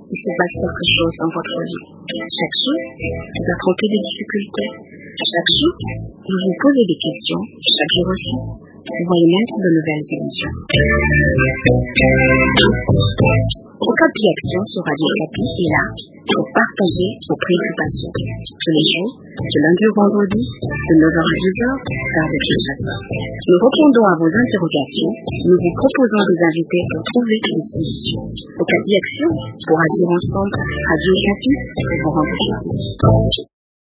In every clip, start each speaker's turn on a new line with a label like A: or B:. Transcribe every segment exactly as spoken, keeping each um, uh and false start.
A: il se passe quelque chose dans votre vie. Chaque jour, vous affrontez des difficultés. Chaque jour, vous vous posez des questions. Chaque jour aussi, vous voyez naître de nouvelles illusions. Okapi Action sur Radio Okapi est là pour partager vos préoccupations. Tous les jours, de lundi au vendredi, de neuf heures à douze heures, heure de Kinshasa. Nous répondons à vos interrogations. Nous vous proposons des invités pour trouver une solution. Okapi Action, pour agir ensemble, Radio Okapi, vous rendre service.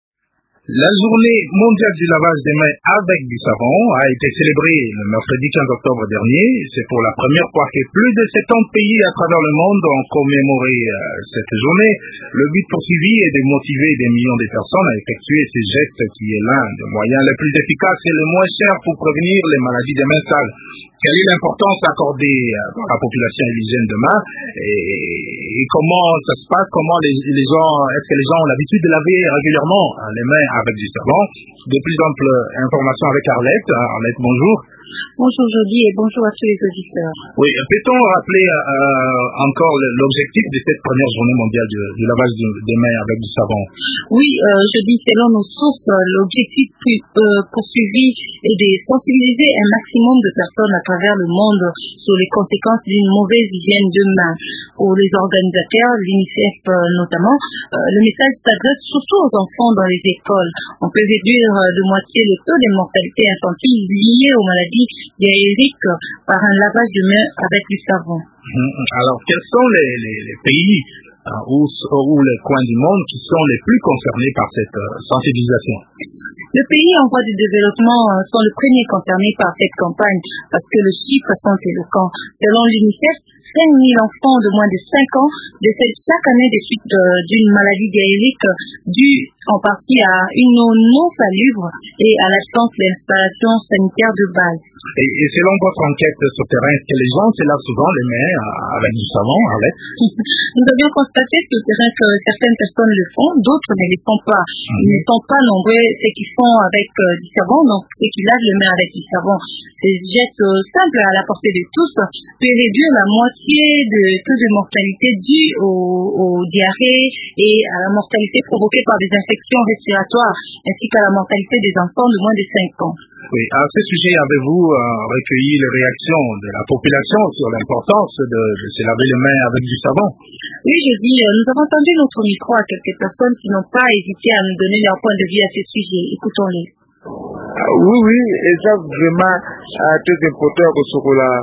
B: La journée mondiale du lavage des mains avec du savon a été célébrée le mercredi quinze octobre dernier. C'est pour la première fois que plus de soixante pays à travers le monde ont commémoré euh, cette journée. Le but poursuivi est de motiver des millions de personnes à effectuer ces gestes qui est l'un des moyens les plus efficaces et le moins cher pour prévenir les maladies des mains sales. Quelle est l'importance accordée à la population à l'hygiène de main et, et comment ça se passe, comment les, les gens, est-ce que les gens ont l'habitude de laver régulièrement les mains avec du savon? De plus amples informations avec Arlette. Arlette, bonjour.
A: Bonjour Jody et bonjour à tous les auditeurs.
B: Oui, peut-on rappeler euh, encore l'objectif de cette première journée mondiale du, du lavage de, des mains avec du savon?
A: Oui, euh, je dis selon nos sources, l'objectif euh, poursuivi est de sensibiliser un maximum de personnes à travers le monde sur les conséquences d'une mauvaise hygiène de main. Pour les organisateurs, l'UNICEF euh, notamment, euh, le message s'adresse surtout aux enfants dans les écoles. On peut réduire de moitié le taux de mortalité infantile lié aux maladies diarrhéiques par un lavage de mains avec du savon.
B: Alors, quels sont les, les, les pays euh, ou, ou les coins du monde qui sont les plus concernés par cette euh, sensibilisation?
A: Les pays en voie de développement euh, sont les premiers concernés par cette campagne parce que les chiffres sont éloquents. Selon l'UNICEF, cinq mille enfants de moins de cinq ans décèdent chaque année des suites d'une maladie diarrhéique due en partie à une eau non salubre et à l'absence d'installation sanitaire de base.
B: Et, et selon votre enquête sur terrain, est-ce que les gens se lavent souvent les mains avec du savon, avec?
A: Nous avions constaté sur le terrain que certaines personnes le font, d'autres ne le font pas. Mm-hmm. Ils ne sont pas nombreux ceux qui font avec euh, du savon, donc ceux qui lavent les mains avec du savon. Ces gestes euh, simples à la portée de tous peuvent réduire la moitié de taux de mortalité dû aux, aux diarrhées et à la mortalité provoquée par des infections respiratoires, ainsi qu'à la mortalité des enfants de moins de cinq ans.
B: Oui, à ce sujet, avez-vous euh, recueilli les réactions de la population sur l'importance de, de se laver les mains avec du savon?
A: Oui, je dis, euh, nous avons tendu notre micro à quelques personnes qui n'ont pas hésité à nous donner leur point de vue à ce sujet. Écoutons-les.
C: Ah, oui, oui, et ça vraiment euh, très important que ce que la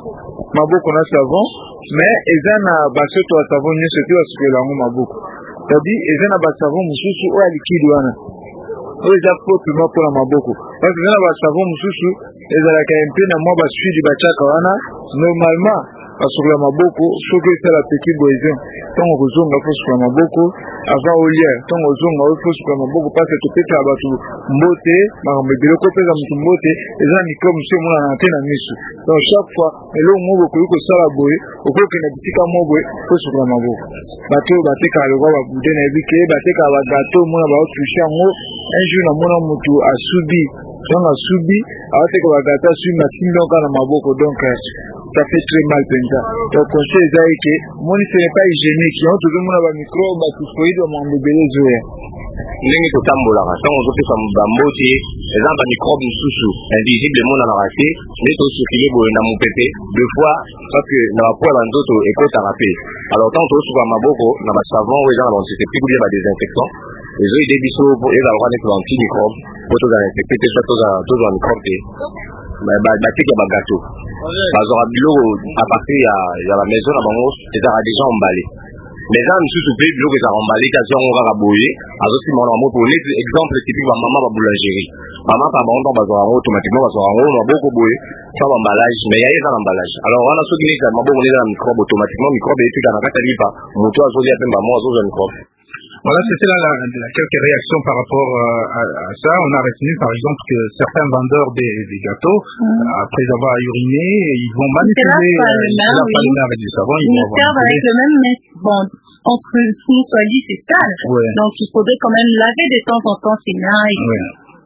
C: maboko na savon, mais ils ont un basoto à savon, ni ce que ce que la maboko. Ça dit, ils ont un basavon, mususu ou à liquide wana. Oyo eza kopi moko na maboko parce que na basavon mosusu ezalaka mpe na mwa basuidi batiaka wana normalement basukola maboko soki esala petit boison ntango kozonga fo sukola maboko avant olia ntango ozonga oyo fo sukola maboko parce topesaka bato mbote makambo ebele kopesa motu mbote eza na microbe mosusu emonana te na miso donc chaque fois eloko moko okoki kosala boye okokende bisika mo boye fo sukola maboko bato oyo batekaka lokwa babude na yebi ke batekaka bagato omona baotushe yango un jour namona motu asubi donc asubi aoteka bagato asubi masimbi yango kaka na maboko donc ça fait très mal penza donc conseil eza eke omoni ce n'est pas hygiénique yango tozomona bamicrobe batifoïde bamambo ebele ezoya
D: ndenge totambolaka ntango ozopesa bambote eza bamicrobe mosusu invisible emonanaka te nde tosukile boye na mopepe deux fois parce que na bapo ya banzoto ekotaka pe alors ntango tozosuka maboko na basavon oyo eza na bansete pikulia badesinfectant ezoyede biso ezala kwa neti baantimicrobe po tozala infecte te so tozala microbe te bateki ya bagato bazwaka biloko apartir ya bamaison na bango ezalaka déjà emballé mais eza misusu mpe biloko ezalaka emballé te azwi yango kaka boye azosimaka na maboko neti exemple typique bamama baboulangerie mama pa bango ntango bazwaka yango automatiquement bazwaka yango maboko boye sans bamballage mais yaye eza na emballage alors wana soki neti maboko neti eza na microbe automatiquement microbe etika na kati ya lipa moto azolia mpe mbamo azozwa microbe.
B: Voilà, c'était là la, la, quelques réactions par rapport euh, à, à ça. On a retenu par exemple que certains vendeurs des, des gâteaux, mmh. après avoir uriné, ils vont manipuler
A: euh, oui.
B: avec du savon. Ils,
A: ils servent avec le même, mais bon, entre nous soit dit, c'est sale.
B: Ouais.
A: Donc il faudrait quand même laver de temps en temps ses mains. Et...
B: Ouais.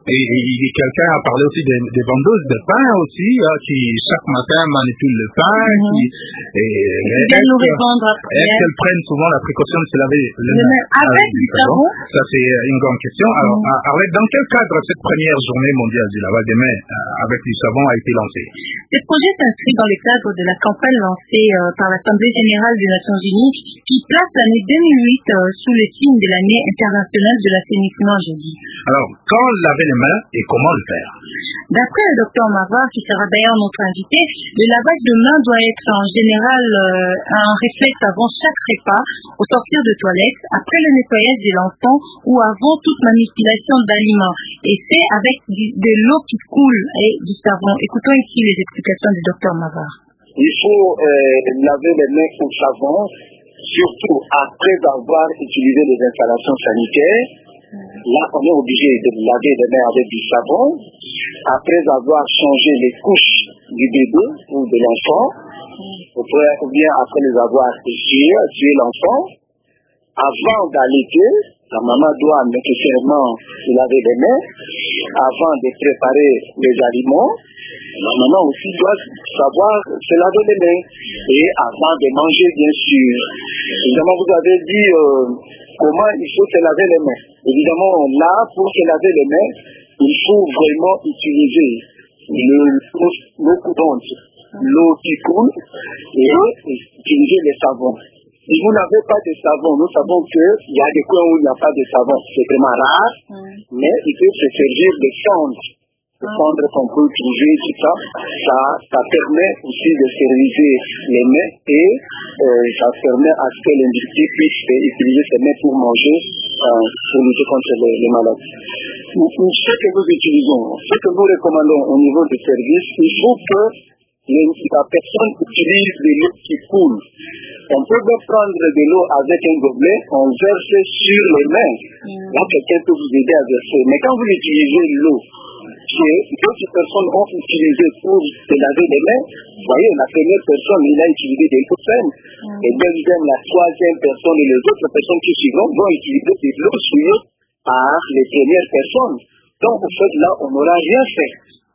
B: Et, et quelqu'un a parlé aussi des, des vendeuses de pain aussi, hein, qui chaque matin manipulent le pain, mm-hmm. qui et,
A: et viennent nous répondre après.
B: Est-ce qu'elles prennent souvent la précaution de se laver le main
A: avec du savon?
B: Ça c'est une grande question. Alors, mm-hmm. Arlette, dans quel cadre cette première journée mondiale du lavage des mains euh, avec du savon a été lancée?
A: Ce projet s'inscrit dans le cadre de la campagne lancée euh, par l'Assemblée générale des Nations unies qui place l'année deux mille huit euh, sous le signe de l'année internationale de l'assainissement, je dis.
B: Alors, quand laver les mains et comment le faire?
A: D'après le docteur Mavar, qui sera d'ailleurs notre invité, le lavage de mains doit être en général euh, un réflexe avant chaque repas, au sortir de toilette, après le nettoyage de l'enfant ou avant toute manipulation d'aliments. Et c'est avec du, de l'eau qui coule et du savon. Écoutons ici les explications du docteur Mavar.
E: Il faut euh, laver les mains au savon, surtout après avoir utilisé les installations sanitaires. Là, on est obligé de laver les mains avec du savon. Après avoir changé les couches du bébé ou de l'enfant, ou bien après les avoir essuyé, essuyé l'enfant, avant d'allaiter, la maman doit nécessairement se laver les mains. Avant de préparer les aliments, la maman aussi doit savoir se laver les mains. Et avant de manger, bien sûr. Évidemment, vous avez dit euh, comment il faut se laver les mains. Évidemment, là, pour se laver les mains, il faut vraiment utiliser l'eau courante, l'eau qui coule, et utiliser le savon. Si vous n'avez pas de savon, nous savons qu'il y a des coins où il n'y a pas de savon. C'est vraiment rare, mm. mais il peut se servir de cendre. Le cendre qu'on peut utiliser, tout ça, ça, ça permet aussi de stériliser les mains et euh, ça permet à ce que l'individu puisse utiliser ses mains pour manger, euh, pour lutter contre les, les maladies. Ce que nous utilisons, ce que nous recommandons au niveau du service, il faut que la personne utilise de l'eau qui coule. On peut bien prendre de l'eau avec un gobelet, on verse sur les mains. Mm. Là, quelqu'un peut vous aider à verser. Mais quand vous utilisez l'eau, que d'autres personnes ont utilisé pour se laver les mains, vous voyez, la première personne, il a utilisé des eaux saines. Mm. Et deuxième, la troisième personne et les autres personnes qui suivront vont utiliser de l'eau souillée par les premières personnes. Donc, en fait, là, on n'aura rien fait.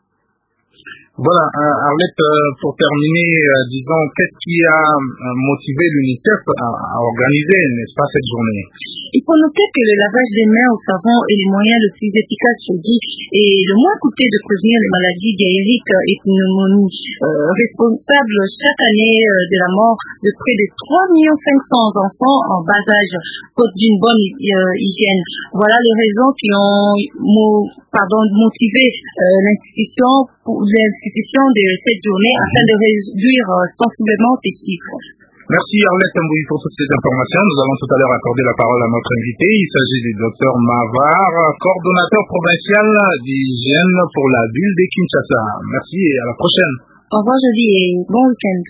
B: Voilà, euh, Arlette, euh, pour terminer, euh, disons, qu'est-ce qui a euh, motivé l'UNICEF à, à organiser, n'est-ce pas, cette journée?
A: Il faut noter que le lavage des mains au savon est le moyen le plus efficace, je dis, et le moins coûteux de prévenir les maladies diarrhéiques et pneumonies, euh, responsable chaque année euh, de la mort de près de trois millions cinq cents enfants en bas âge, faute d'une bonne euh, hygiène. Voilà les raisons qui ont mo- pardon, motivé euh, l'institution, l'institution de cette journée afin de réduire euh, sensiblement ces chiffres.
B: Merci Arlette Mbouy pour toutes ces informations. Nous allons tout à l'heure accorder la parole à notre invité. Il s'agit du docteur Mavar, coordonnateur provincial d'hygiène pour la ville de Kinshasa. Merci et à la prochaine.
A: Au revoir jeudi et bon week-end.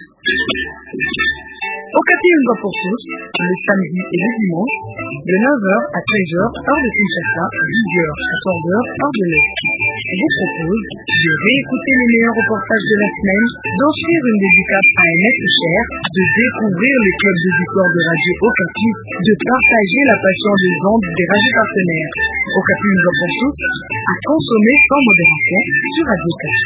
F: Okapi une voix pour tous, le samedi et le dimanche, de neuf heures à treize heures, heure de Kinshasa, dix heures à quatorze heures, heure de l'Est. Je vous propose de réécouter les meilleurs reportages de la semaine, d'offrir une dédicace à un être cher, de découvrir les clubs d'auditeurs de Radio Okapi, de partager la passion des ondes des radios partenaires. Okapi une voix pour tous, à consommer sans modération sur Radio Okapi.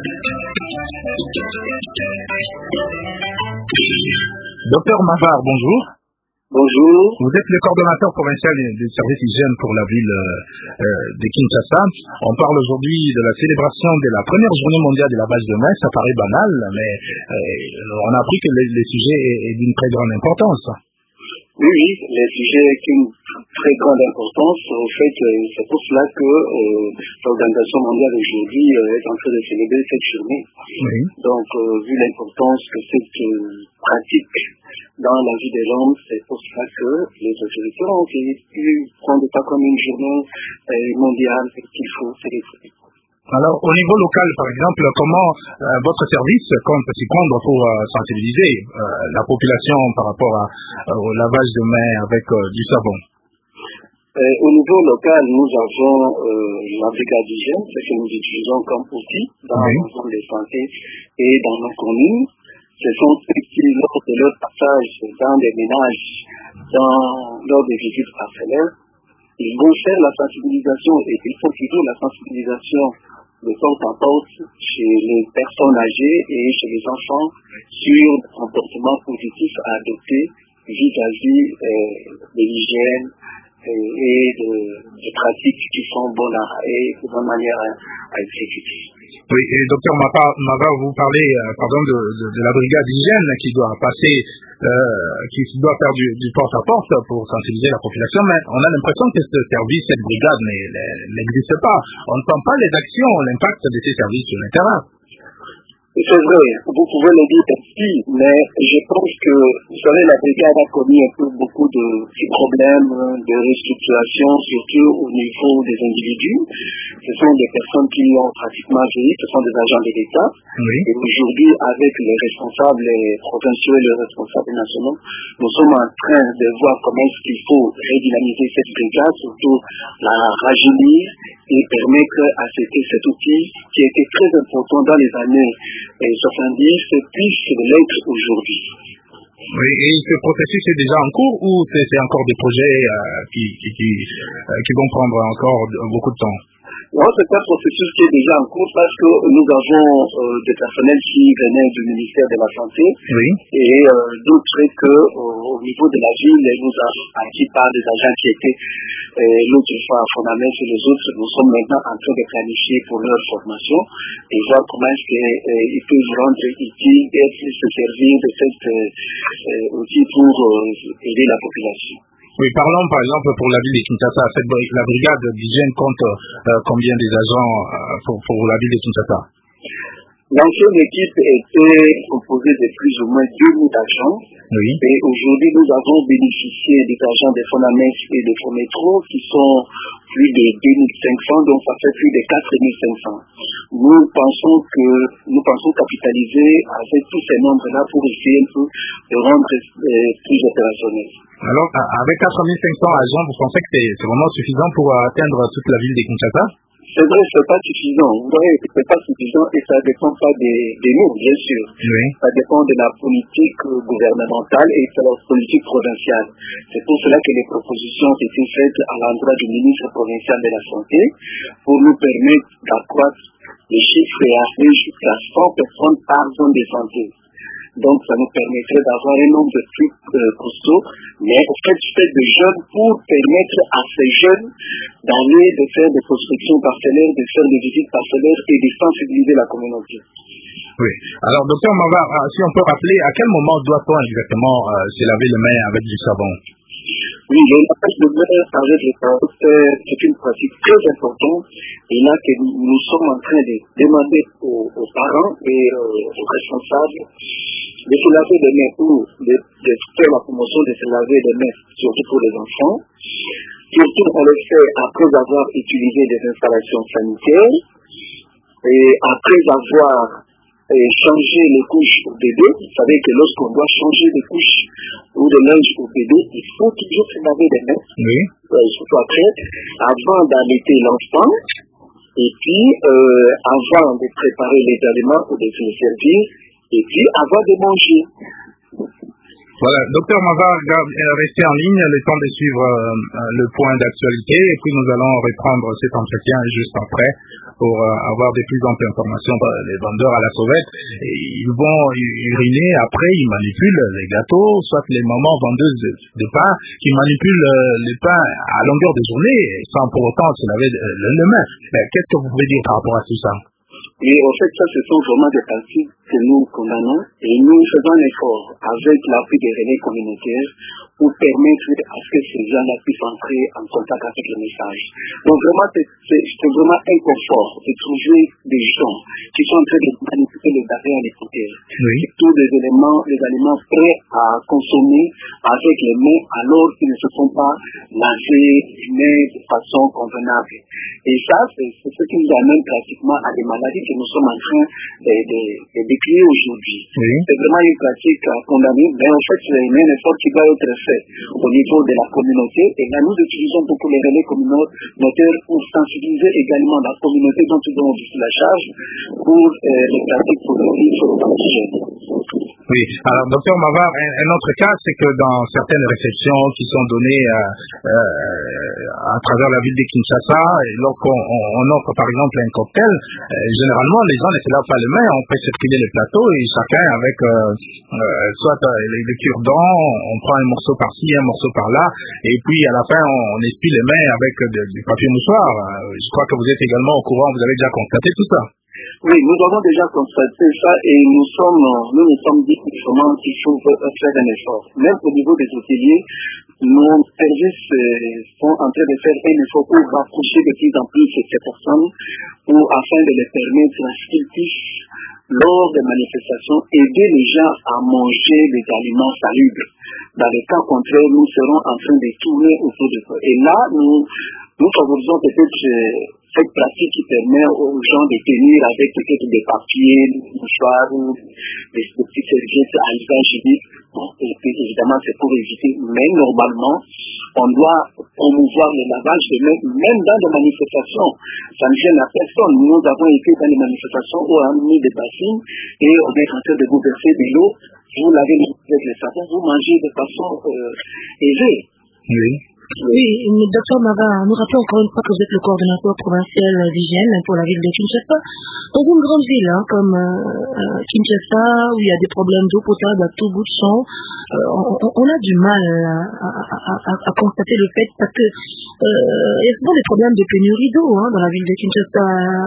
B: Docteur Mavar, bonjour.
E: Bonjour.
B: Vous êtes le coordonnateur provincial des services hygiène pour la ville euh, de Kinshasa. On parle aujourd'hui de la célébration de la première journée mondiale de lavage de mains. Ça paraît banal, mais euh, on a appris que le, le sujet est, est d'une très grande importance.
E: Oui, oui, le sujet est d'une très grande importance. En fait, c'est pour cela que euh, l'Organisation mondiale aujourd'hui euh, est en train de célébrer cette journée. Oui. Donc, euh, vu l'importance que cette euh, pratique dans la vie de l'homme, c'est pour cela que les autorités ont pu prendre ça comme une journée euh, mondiale qu'il faut célébrer.
B: Alors, au niveau local, par exemple, comment euh, votre service compte s'y prendre pour euh, sensibiliser euh, la population par rapport à, euh, au lavage de mains avec euh, du savon?
E: euh, Au niveau local, nous avons euh, la brigade d'hygiène, ce que nous utilisons comme outil dans oui. nos zones de santé et dans nos communes. Ce sont ceux qui, lors de leur passage dans des ménages, dans, lors des visites parcellaires, Ils vont faire la sensibilisation et il faut toujours la sensibilisation de porte en porte chez les personnes âgées et chez les enfants sur le comportement positif à adopter vis-à-vis euh, de l'hygiène et de, de pratiques qui sont bonnes à, et de bonne manière à, à exécuter.
B: Oui, et docteur Mava, vous parlez euh, pardon, de, de, de la brigade d'hygiène qui doit passer, euh, qui doit faire du, du porte-à-porte pour sensibiliser la population, mais on a l'impression que ce service, cette brigade n'existe pas. On ne sent pas les actions, l'impact de ces services sur le terrain.
E: C'est vrai, vous pouvez le dire ainsi, mais je pense que, vous savez, la brigade a connu un peu beaucoup de petits problèmes de restructuration, surtout au niveau des individus. Ce sont des personnes qui ont pratiquement vieilli, ce sont des agents de l'État. Oui. Et aujourd'hui, avec les responsables les provinciaux et les responsables nationaux, nous sommes en train de voir comment est-ce qu'il faut redynamiser cette brigade, surtout la rajeunir et permettre à ce que cet outil qui était très important dans les années soixante-dix puisse l'être aujourd'hui.
B: Oui, et ce processus est déjà en cours ou c'est, c'est encore des projets euh, qui, qui, qui, euh, qui vont prendre encore beaucoup de temps?
E: Non, c'est un processus qui est déjà en cours parce que nous avons euh, des personnels qui venaient du ministère de la Santé. Oui. Et euh, d'autres qu'au au niveau de la ville, nous avons acquis par des agents qui étaient euh, l'autre fois à Fonamès et les autres. Nous sommes maintenant en train de planifier pour leur formation et voir comment est-ce qu'ils euh, peuvent rendre utile et se servir de cet euh, outil pour euh, aider la population.
B: Oui, parlons par exemple pour la ville de Kinshasa. Cette, la brigade d'hygiène compte euh, combien des agents euh, pour, pour la ville de Kinshasa?
E: L'ancienne équipe était composée de plus ou moins deux mille agents. Oui. Et aujourd'hui, nous avons bénéficié des agents de Fonamès et de Fométro qui sont plus de deux mille cinq cents, donc ça fait plus de quatre mille cinq cents. Nous pensons que nous pensons capitaliser avec tous ces nombres-là pour essayer un peu de rendre euh, plus opérationnel.
B: Alors, avec quatre mille cinq cents agents, vous pensez que c'est, c'est vraiment suffisant pour atteindre toute la ville de Kinshasa?
E: C'est vrai, c'est pas suffisant. Vous voyez, c'est pas suffisant et ça dépend pas des, des nous, bien sûr. Oui. Ça dépend de la politique gouvernementale et de la politique provinciale. C'est pour cela que les propositions ont été faites à l'endroit du ministre provincial de la Santé pour nous permettre d'accroître les chiffres et arriver jusqu'à cent personnes par zone de santé. Donc, ça nous permettrait d'avoir un nombre de trucs euh, costauds, mais au fait, fait de jeunes pour permettre à ces jeunes d'aller, de faire des prospections partenaires, de faire des visites partenaires et de sensibiliser la communauté.
B: Oui. Alors, docteur Mava, si on peut rappeler, à quel moment doit-on exactement euh, se laver les mains avec du savon?
E: Oui, le lavage de mains avec le savon, c'est une pratique très importante. Et là, que nous, nous sommes en train de demander aux, aux parents et euh, aux responsables de se laver les mains ou de, de faire la promotion de se laver les mains, surtout pour les enfants. Surtout, on le fait après avoir utilisé des installations sanitaires et après avoir euh, changé les couches au bébé. Vous savez que lorsqu'on doit changer les couches ou de linge au bébé, il faut toujours se laver les mains. Oui. Euh, surtout après, avant d'allaiter l'enfant. Et puis, euh, avant de préparer les aliments ou de se les servir, et puis avant de manger.
B: Voilà, docteur Mava, restez en ligne, le temps de suivre euh, le point d'actualité, et puis nous allons reprendre cet entretien juste après pour euh, avoir de plus amples informations. Les vendeurs à la sauvette, ils vont uriner, après ils manipulent les gâteaux, soit les mamans vendeuses de, de pain qui manipulent euh, les pains à longueur de journée sans pour autant se laver le, le main. Qu'est-ce que vous pouvez dire par rapport à tout ça?
E: Et en fait, ça, ce sont vraiment des pratiques que nous condamnons et nous faisons un effort avec l'appui des relais communautaires pour permettre à ce que ces gens-là puissent entrer en contact avec le message. Donc vraiment, c'est, c'est, c'est vraiment un confort de trouver des gens qui sont en train de manipuler les barrières alimentaires. Oui. Tous les éléments, les aliments prêts à consommer avec les mains alors qu'ils ne se font pas laver les mains de façon convenable. Et ça, c'est, c'est ce qui nous amène pratiquement à des maladies que nous sommes en train de, de, de décrire aujourd'hui. Oui. C'est vraiment une pratique à condamner, mais en fait, c'est un effort qui doit être fait au niveau de la communauté. Et là, nous utilisons beaucoup les relais communautaires pour sensibiliser également la communauté dont nous avons la charge pour euh, les pratiques positives pour les jeunes.
B: Oui, alors docteur Mavar, un, un autre cas, c'est que dans certaines réceptions qui sont données euh, euh, à travers la ville de Kinshasa, lorsqu'on on, on offre par exemple un cocktail, euh, généralement les gens ne se lavent pas les mains, on fait circuler les plateaux et chacun avec euh, euh, soit euh, les, les cure-dents, on prend un morceau par-ci, un morceau par-là, et puis à la fin on, on essuie les mains avec de, du papier mouchoir. Je crois que vous êtes également au courant, vous avez déjà constaté tout ça.
E: Oui, nous avons déjà constaté ça et nous sommes, nous nous sommes dit justement qu'il faut faire un effort. Même au niveau des hôteliers, nos services sont en train de faire un effort pour rapprocher de plus en plus ces personnes pour, afin de les permettre à ce qu'ils puissent, lors des manifestations, aider les gens à manger des aliments salubres. Dans le cas contraire, nous serons en train de tourner autour de ça. Et là, nous, nous favorisons peut-être cette pratique qui permet aux gens de tenir avec peut-être des papiers, des mouchoirs ou des petites serviettes à usage unique. Bon, et puis évidemment, c'est pour éviter. Mais normalement, on doit promouvoir le lavage de mains, même dans des manifestations. Ça ne gêne à personne. Nous avons été dans des manifestations où on a mis des bassines et on est en train de vous verser de l'eau. Vous lavez avec le savon, vous mangez de façon euh, aisée.
B: Oui.
A: Oui, docteur Mavar, nous rappelons encore une fois que vous êtes le coordonnateur provincial d'hygiène pour la ville de Kinshasa. Dans une grande ville hein, comme euh, Kinshasa, où il y a des problèmes d'eau potable à tout bout de champ, euh, on, on a du mal à, à, à, à constater le fait, parce que euh, il y a souvent des problèmes de pénurie d'eau hein, dans la ville de Kinshasa.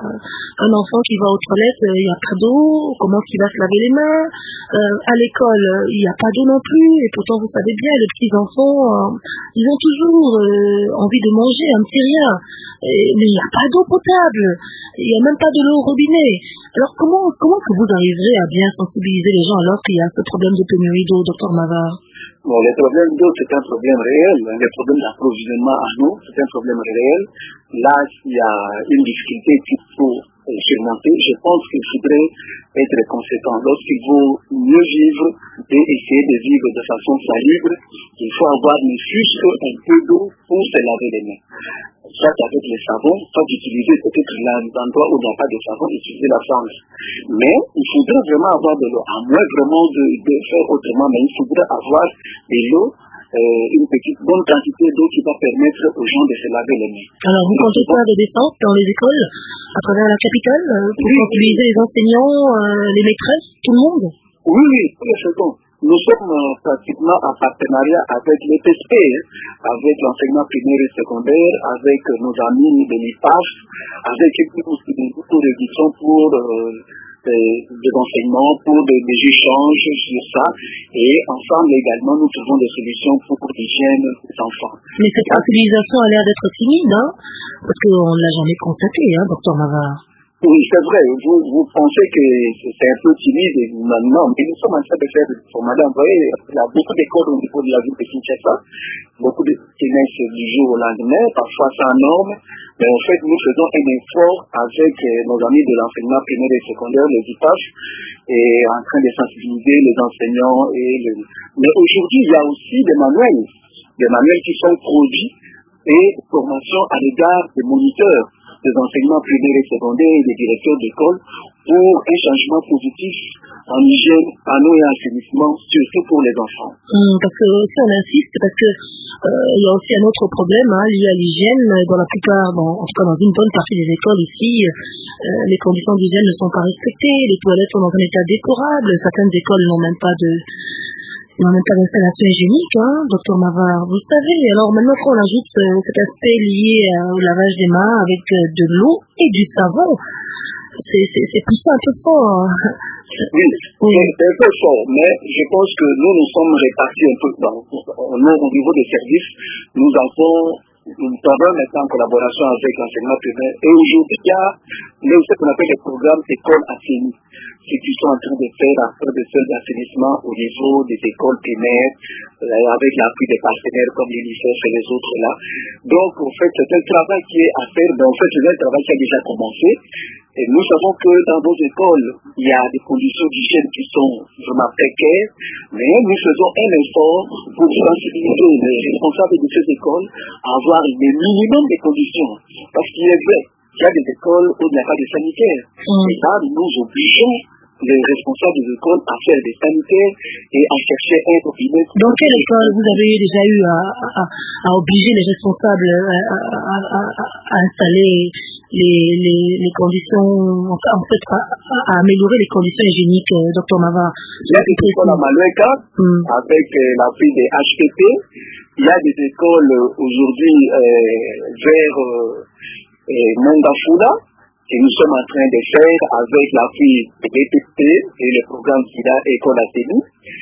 A: Un enfant qui va aux toilettes, il n'y a pas d'eau, comment est-ce qu'il va se laver les mains? Euh, à l'école, il n'y a pas d'eau non plus, et pourtant vous savez bien, les petits enfants, euh, ils ont toujours euh, envie de manger, un petit rien, et, mais il n'y a pas d'eau potable, il n'y a même pas de l'eau au robinet. Alors comment, comment est-ce que vous arriverez à bien sensibiliser les gens alors qu'il y a ce problème de pénurie d'eau, docteur Mavar?
E: Bon, le problème d'eau, c'est un problème réel. Le problème d'approvisionnement en eau, c'est un problème réel. Là, il y a une difficulté qu'il faut surmonter. Je pense qu'il faudrait être conséquent. Lorsqu'il faut mieux vivre et essayer de vivre de façon salubre, il faut avoir ne fût-ce qu'un peu d'eau pour se laver les mains. Soit avec le savon, soit d'utiliser peut-être l'endroit où il n'y a pas de savon, utiliser la fange. Mais il faudrait vraiment avoir de l'eau, à moins vraiment de, de faire autrement, mais il faudrait avoir de l'eau, euh, une petite bonne quantité d'eau qui va permettre aux gens de se laver les mains.
A: Alors vous comptez faire des descentes dans les écoles, à travers la capitale, euh, pour oui, sensibiliser les enseignants, euh, les maîtresses, tout le monde?
E: Oui, oui, tous les secondes. Nous sommes euh, pratiquement en partenariat avec l'E P S P, avec l'enseignement primaire et secondaire, avec euh, nos amis de l'I P A F, avec aussi des cours d'édition pour euh, des, des enseignements, pour des, des échanges sur ça. Et ensemble également, nous trouvons des solutions pour l'hygiène des enfants.
A: Mais cette sensibilisation a l'air d'être timide, hein, parce qu'on ne l'a jamais constaté, hein, docteur Mavar.
E: Oui, c'est vrai. Vous, vous pensez que c'est un peu timide maintenant, mais nous sommes en train de faire des formations. Vous voyez, il y a beaucoup d'écoles au niveau de la ville de Kinshasa, beaucoup de naissent du jour au lendemain, parfois sans normes, mais en fait, nous faisons un effort avec nos amis de l'enseignement primaire et secondaire, les I P A F, et en train de sensibiliser les enseignants. Et les... Mais aujourd'hui, il y a aussi des manuels, des manuels qui sont produits et formations à l'égard des moniteurs des enseignements primaires et secondaires et des directeurs d'école pour un changement positif en hygiène, en eau et en assainissement, surtout pour les enfants.
A: Hum, parce que si on insiste, parce que euh, il y a aussi un autre problème hein, lié à l'hygiène. Dans la plupart, bon, en tout cas dans une bonne partie des écoles ici, euh, les conditions d'hygiène ne sont pas respectées, les toilettes sont dans un état déplorable, certaines écoles n'ont même pas de Il n'y a même pas d'installation hygiénique, hein, docteur Mavar. Vous savez, alors maintenant qu'on ajoute euh, cet aspect lié euh, au lavage des mains avec euh, de l'eau et du savon, c'est, c'est, c'est poussé un peu fort.
E: Oui, oui. C'est un peu fort, mais je pense que nous nous sommes répartis un peu dans, au niveau des services. Nous avons nous travaillons maintenant en collaboration avec l'enseignement primaire. Et aujourd'hui, il y a ce qu'on appelle les programmes écoles assainies, ce qu'ils sont en train de faire à faire de seuls d'assainissement au niveau des écoles primaires, euh, avec l'appui des partenaires comme l'UNICEF et les autres là. Donc, en fait, c'est un travail qui est à faire, mais en fait, c'est un travail qui a déjà commencé. Et nous savons que dans nos écoles, il y a des conditions d'hygiène qui sont vraiment précaires, mais nous faisons un effort pour sensibiliser les responsables de ces écoles à avoir le minimum de conditions. Parce qu'il est vrai qu'il y a des écoles où il n'y a pas de sanitaire. Mm. Et là, nous obligeons les responsables des écoles à faire des sanitaires et à chercher un robinet.
A: Dans quelle école vous avez déjà eu à, à, à obliger les responsables à, à, à, à installer les, les, les conditions, en fait, à, à améliorer les conditions hygiéniques, euh, docteur Mava?
E: Il y a des écoles à Maloueka, mm. avec euh, l'appui des H P P. Il y a des écoles euh, aujourd'hui euh, vers euh, euh, Mongafula, que nous sommes en train de faire avec l'appui de B P P et le programme SIDA École Athénie.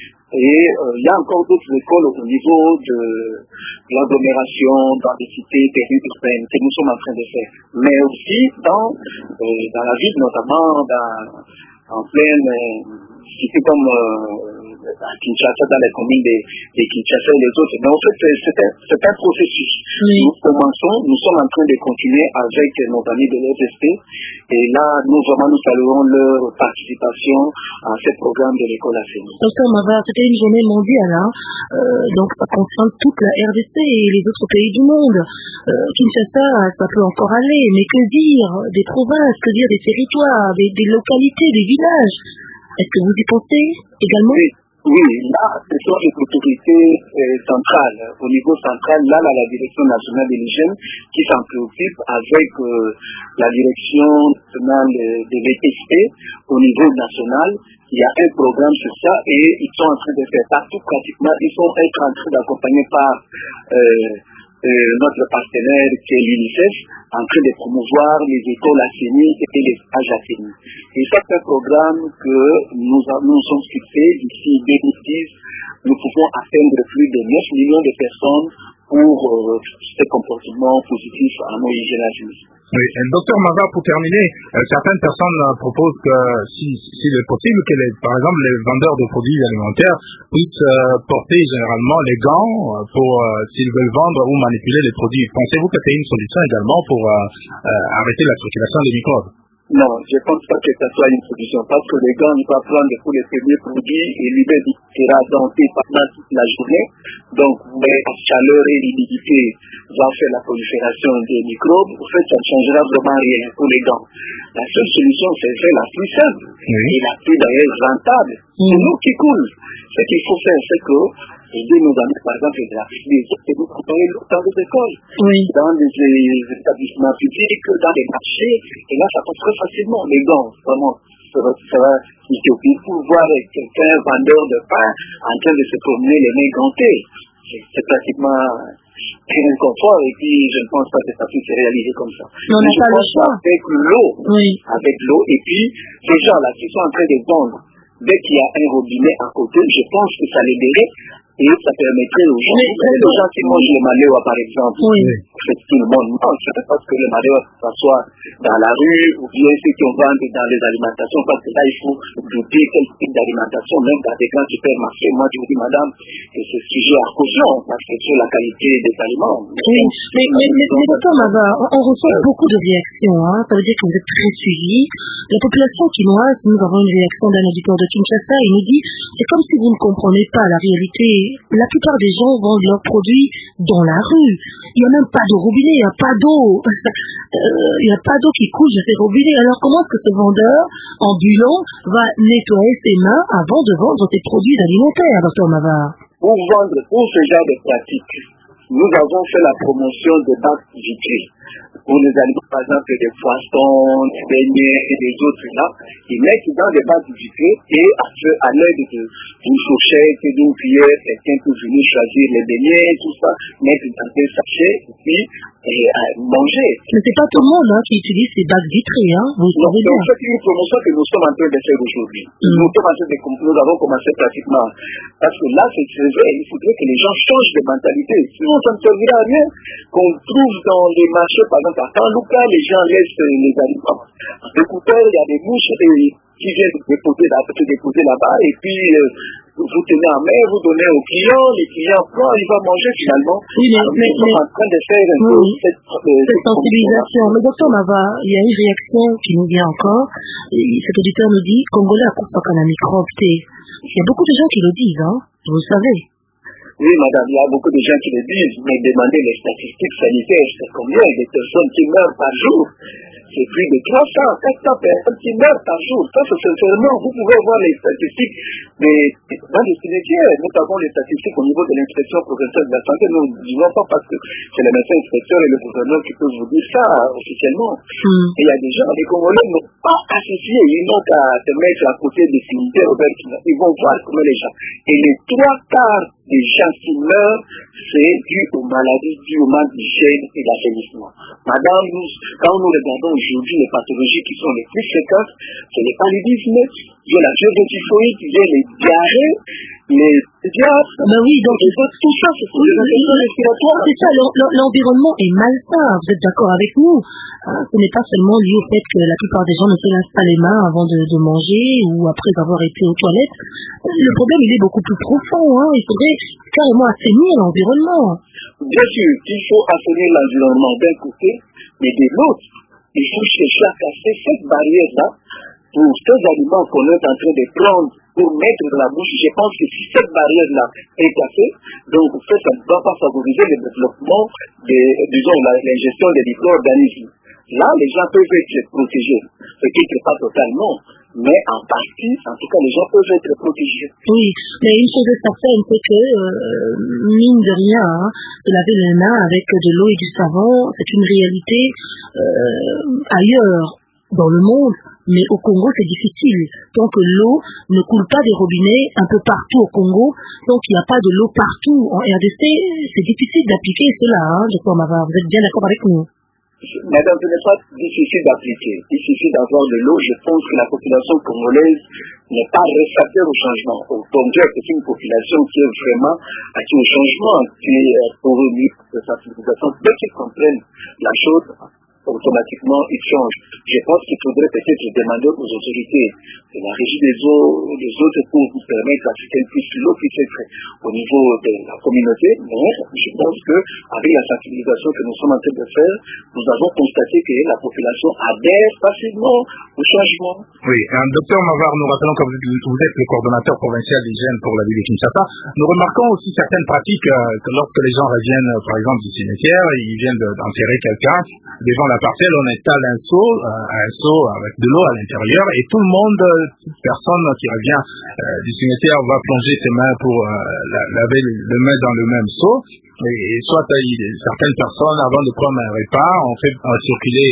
E: Et euh, il y a encore d'autres écoles au niveau de l'agglomération, dans les cités périurbaines que nous sommes en train de faire. Mais aussi dans, euh, dans la ville, notamment dans, en pleine euh, cité comme euh, à Kinshasa, dans les communes de, de Kinshasa et les autres. Mais en fait, c'est un, c'est un processus. Oui. Nous commençons, nous sommes en train de continuer avec nos amis de l'E F S P. Et là, nous vraiment nous saluons leur participation à ce programme de l'école Athénie.
A: Docteur Mava, c'était une journée mondiale, hein, euh, donc ça concerne toute la R D C et les autres pays du monde. Euh, Kinshasa, ça peut encore aller, mais que dire des provinces, que dire des territoires, des, des localités, des villages? Est-ce que vous y pensez également?
E: Oui. Oui, là, ce sont les autorités euh, centrales. Au niveau central, là, là la Direction nationale de l'hygiène qui s'en préoccupe avec euh, la Direction nationale de l'E T S P au niveau national. Il y a un programme sur ça et ils sont en train de faire partout pratiquement. Ils sont en train d'accompagner par euh, euh, notre partenaire qui est l'UNICEF en train de promouvoir les écoles Athénie et les stages Athénie. Et ça, c'est un programme que nous, nous sommes fixés d'ici deux mille dix. Nous pouvons atteindre plus de neuf millions de personnes pour euh, ce comportement positif en eau hygiénisme.
B: Oui, docteur Mava, pour terminer, euh, certaines personnes euh, proposent que si s'il est possible que les, par exemple les vendeurs de produits alimentaires puissent euh, porter généralement les gants euh, pour euh, s'ils veulent vendre ou manipuler les produits. Pensez-vous que c'est une solution également pour euh, euh, arrêter la circulation des microbes?
E: Non, je ne pense pas que ça soit une solution parce que les gants, il va prendre pour les premiers produits et lui-même sera denté pendant toute la journée. Donc, la chaleur et l'humidité vont faire la prolifération des microbes. En fait, ça ne changera vraiment rien pour les gants. La seule solution, c'est faire la plus simple oui. et la plus d'ailleurs rentable. Mm. C'est l'eau qui coule. Ce qu'il faut faire, c'est que aider nos amis, par exemple, de la c'est nous préparer l'eau dans les écoles, oui. dans les, les établissements publics, dans les marchés, et là, ça passe très facilement. Les gants, vraiment, ça va, ça va, il suffit pour voir quelqu'un, vendeur de pain, en train de se promener les mains gantées. C'est, c'est pratiquement très inconfort, et puis je ne pense pas que ça puisse se réaliser comme ça.
A: Non, mais je pense
E: avec l'eau,
A: oui.
E: avec l'eau, et puis, ces gens-là qui sont en train de vendre, dès qu'il y a un robinet à côté, je pense que ça les dérait. Et ça permettrait aux gens, les gens qui mangent le maléwa par exemple, oui. c'est tout le monde mange, c'est parce que le maléwa s'assoit dans la rue, ou bien ceux qui ont vendu dans les alimentations, parce que là il faut douter quel type d'alimentation, même dans des grands supermarchés. Moi je vous dis madame, que c'est sujet à caution, parce que c'est la qualité des aliments.
A: Oui, mais, mais, mais, mais docteur Mava, on, on reçoit beaucoup de réactions, hein. Ça veut dire que vous êtes très suivi. La population quinoise, nous avons une réaction d'un auditeur de Kinshasa, il nous dit, c'est comme si vous ne comprenez pas la réalité. La plupart des gens vendent leurs produits dans la rue. Il n'y a même pas de robinet, il n'y a pas d'eau. Euh, il n'y a pas d'eau qui coule de ces robinets. Alors comment est-ce que ce vendeur ambulant va nettoyer ses mains avant de vendre ses produits alimentaires, docteur Mava?
E: Pour vendre, pour ce genre de pratiques, nous avons fait la promotion de bacs vitrés. Pour les aliments, par exemple, des poissons, des beignets et des autres là, ils mettent dans des bacs vitrés et à, à l'aide d'une fourchette, d'une cuillère, quelqu'un peut venir choisir les beignets, tout ça, mettre dans des sachets et puis et, euh, manger.
A: Mais c'est pas tout le monde hein, qui utilise ces bacs vitrés, hein, vous
E: non,
A: savez bien.
E: C'est une promotion que nous sommes en train de faire aujourd'hui. Mm. Nous, nous avons commencé pratiquement. Parce que là, c'est vrai, il faudrait que les gens changent de mentalité. Sinon, ça ne servira à rien qu'on trouve dans les marchés, par exemple, à Saint-Lucas, les gens laissent les aliments. Écoutez, il y a des mouches et, qui viennent déposer, là, se déposer là-bas, et puis euh, vous tenez en main, vous donnez aux clients, les clients prennent, ils vont manger finalement.
A: Oui, mais,
E: alors,
A: mais,
E: ils sont
A: mais,
E: en train de faire un peu
A: oui,
E: cette, euh,
A: cette,
E: cette
A: sensibilisation. Mais docteur Mava, il y a une réaction qui nous vient encore. Et cet auditeur nous dit, Congolais à course à la microbe, il y a beaucoup de gens qui le disent, hein, vous le savez.
E: Oui, madame, il y a beaucoup de gens qui le disent, mais demandez les statistiques sanitaires, c'est combien de personnes qui meurent par jour. c'est plus de trois cents, quatre cents personnes qui meurent par jour. Ça, c'est sincèrement, vous pouvez voir les statistiques mais dans les cimetières. Nous avons les statistiques au niveau de l'inspection provinciale de la santé. Nous ne disons pas parce que c'est le médecin inspecteur et le gouverneur qui peuvent vous dire ça officiellement. Mm. Et il y a des gens, les Congolais n'ont pas associé, ils n'ont qu'à se mettre à côté des cimetières. Ils vont voir comment les gens. Et les trois quarts des gens qui meurent, c'est dû aux maladies, dû au manque d'hygiène et d'assainissement. Madame, nous, quand nous regardons aujourd'hui les pathologies qui sont les plus fréquentes, c'est les paludismes, il y a la fièvre typhoïde, il y a les diarrhées, les diarrhées.
A: Ben oui, donc
E: tout ça, c'est oui, respiratoire.
A: C'est ça, l'environnement est malsain, vous êtes d'accord avec nous? Hein, ce n'est pas seulement lié au fait que la plupart des gens ne se lavent pas les mains avant de, de manger ou après avoir été aux toilettes. Le problème, il est beaucoup plus profond. Hein. Il faudrait carrément assainir l'environnement.
E: Bien sûr, il faut assainir l'environnement d'un côté, mais de l'autre, il faut chercher à casser cette barrière-là pour ces aliments qu'on est en train de prendre pour mettre dans la bouche. Je pense que si cette barrière-là est cassée, donc ça, ça ne va pas favoriser le développement, de, disons, l'ingestion des micro-organismes. Là, les gens peuvent être protégés. Peut-être pas totalement, mais en partie, en tout cas, les gens peuvent être protégés.
A: Oui, mais une chose est certaine, c'est que, euh, mine de rien, hein, se laver les mains avec de l'eau et du savon, c'est une réalité euh, ailleurs dans le monde, mais au Congo, c'est difficile. Tant que l'eau ne coule pas des robinets un peu partout au Congo, donc il n'y a pas de l'eau partout en R D C, c'est difficile d'appliquer cela, hein, docteur Mavard. Vous êtes bien d'accord avec nous?
E: Madame, ce n'est pas difficile d'appliquer. Il suffit d'avoir de l'eau. Je pense que la population congolaise n'est pas réfractaire au changement. Au contraire, c'est une population qui est vraiment acquis au changement, qui est pour eux de sa civilisation. Dès qu'ils comprennent la chose, automatiquement, ils changent. Je pense qu'il faudrait peut-être demander aux autorités de la régie des eaux, des autres pour nous permettre à ce qu'elles puissent, l'eau puisse être au niveau de la communauté. Mais je pense qu'avec la sensibilisation que nous sommes en train de faire, nous avons constaté que la population adhère facilement au changement.
B: Oui, un docteur Mavard, nous rappelons que vous êtes le coordonnateur provincial d'hygiène pour la ville de Kinshasa. Nous remarquons aussi certaines pratiques euh, que lorsque les gens reviennent, euh, par exemple, du cimetière, ils viennent d'enterrer quelqu'un devant la parcelle, on installe un seau, euh, un seau avec de l'eau à l'intérieur, et tout le monde, toute personne qui revient euh, du cimetière va plonger ses mains pour euh, la, laver les mains dans le même seau. Et, et soit euh, certaines personnes, avant de prendre un repas, on fait euh, circuler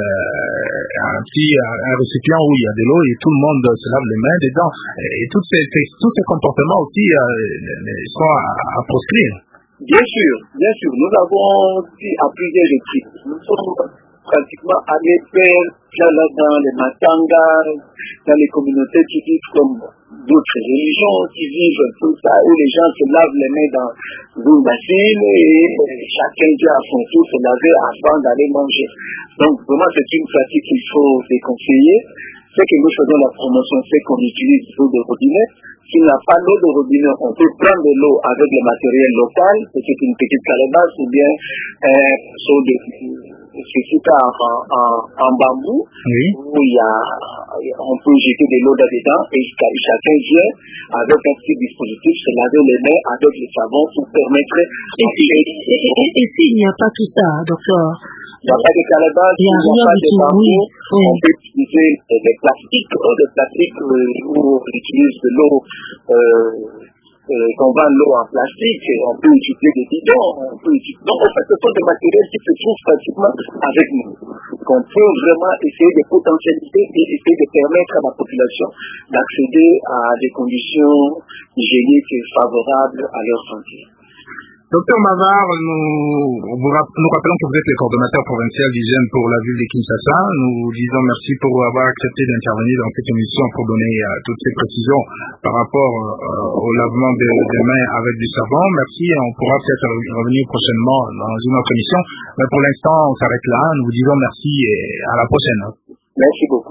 B: euh, un petit un, un récipient où il y a de l'eau et tout le monde se lave les mains dedans. Et, et tous ces, ces tous ces comportements aussi euh, sont à, à proscrire.
E: Bien sûr, bien sûr. Nous avons dit à plusieurs reprises. Nous sommes pratiquement allés faire là dans les matangas, dans les communautés qui vivent comme d'autres religions, qui vivent tout ça, où les gens se lavent les mains dans une bassine et chacun vient à son tour se laver avant d'aller manger. Donc vraiment c'est une pratique qu'il faut déconseiller. Ce que nous faisons la promotion, c'est qu'on utilise l'eau de robinet. S'il n'y a pas d'eau de robinet, on peut prendre de l'eau avec le matériel local, c'est une petite calebasse ou bien un seau de c'est en, en, en bambou, oui. Où il y a, on peut jeter de l'eau dedans et chacun vient avec un petit dispositif se laver les mains avec le savon pour permettre.
A: Et s'il si, et, et si n'y a pas tout ça, docteur?
E: Il n'y a pas de calebasse, il n'y a, a pas de bambou, oui. Oui. On peut utiliser des plastiques, des plastiques où on utilise de l'eau. Euh, Euh, qu'on vend l'eau en plastique, on peut utiliser des bidons, on peut utiliser... Donc, en fait, ce sont des matériels qui se trouvent pratiquement avec nous. Qu'on peut vraiment essayer de potentialiser et essayer de permettre à la population d'accéder à des conditions hygiéniques favorables à leur santé.
B: Docteur Mavard, nous, nous rappelons que vous êtes le coordonnateur provincial d'hygiène pour la ville de Kinshasa. Nous disons merci pour avoir accepté d'intervenir dans cette émission pour donner uh, toutes ces précisions par rapport uh, au lavement des de mains avec du savon. Merci, on pourra peut-être revenir prochainement dans une autre émission. Mais pour l'instant, on s'arrête là. Nous vous disons merci et à la prochaine.
E: Merci beaucoup.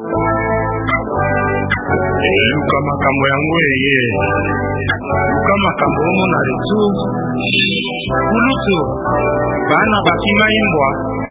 B: Luka makambo yango eye luka makambo omo na letu kulutu bana bakima imbwa